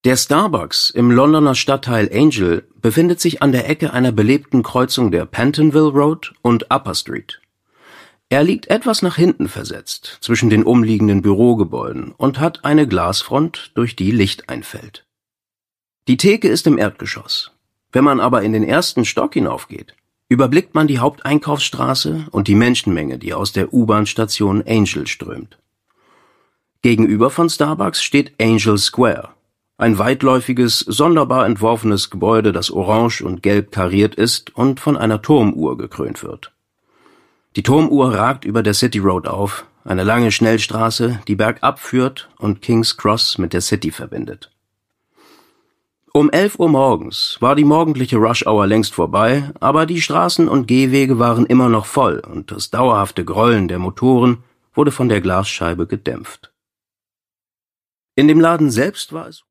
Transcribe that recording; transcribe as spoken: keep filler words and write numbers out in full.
Der Starbucks im Londoner Stadtteil Angel befindet sich an der Ecke einer belebten Kreuzung der Pentonville Road und Upper Street. Er liegt etwas nach hinten versetzt zwischen den umliegenden Bürogebäuden und hat eine Glasfront, durch die Licht einfällt. Die Theke ist im Erdgeschoss. Wenn man aber in den ersten Stock hinaufgeht, überblickt man die Haupteinkaufsstraße und die Menschenmenge, die aus der U-Bahn-Station Angel strömt. Gegenüber von Starbucks steht Angel Square, ein weitläufiges, sonderbar entworfenes Gebäude, das orange und gelb kariert ist und von einer Turmuhr gekrönt wird. Die Turmuhr ragt über der City Road auf, eine lange Schnellstraße, die bergab führt und King's Cross mit der City verbindet. Um elf Uhr morgens war die morgendliche Rush-Hour längst vorbei, aber die Straßen und Gehwege waren immer noch voll und das dauerhafte Grollen der Motoren wurde von der Glasscheibe gedämpft. In dem Laden selbst war es